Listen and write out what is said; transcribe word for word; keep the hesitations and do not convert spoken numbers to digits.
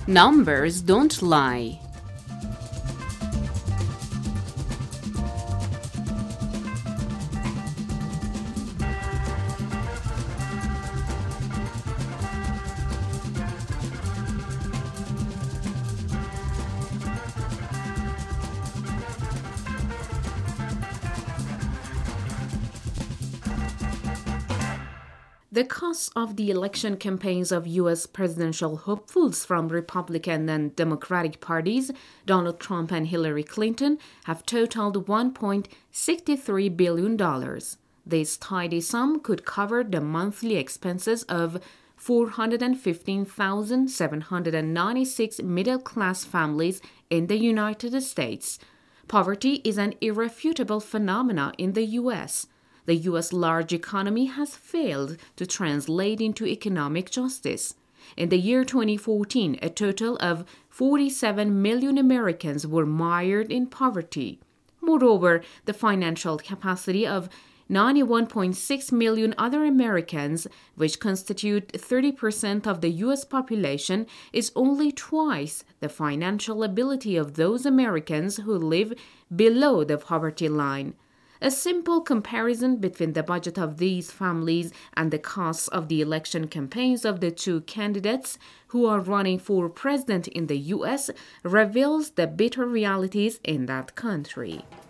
Numbers don't lie. The costs of the election campaigns of U S presidential hopefuls from Republican and Democratic parties, Donald Trump and Hillary Clinton, have totaled one point six three billion dollars. This tidy sum could cover the monthly expenses of four hundred fifteen thousand seven hundred ninety-six middle-class families in the United States. Poverty is an irrefutable phenomenon in the U S The U S large economy has failed to translate into economic justice. In the year twenty fourteen, a total of forty-seven million Americans were mired in poverty. Moreover, the financial capacity of ninety-one point six million other Americans, which constitute thirty percent of the U S population, is only twice the financial ability of those Americans who live below the poverty line. A simple comparison between the budget of these families and the costs of the election campaigns of the two candidates who are running for president in the U S reveals the bitter realities in that country.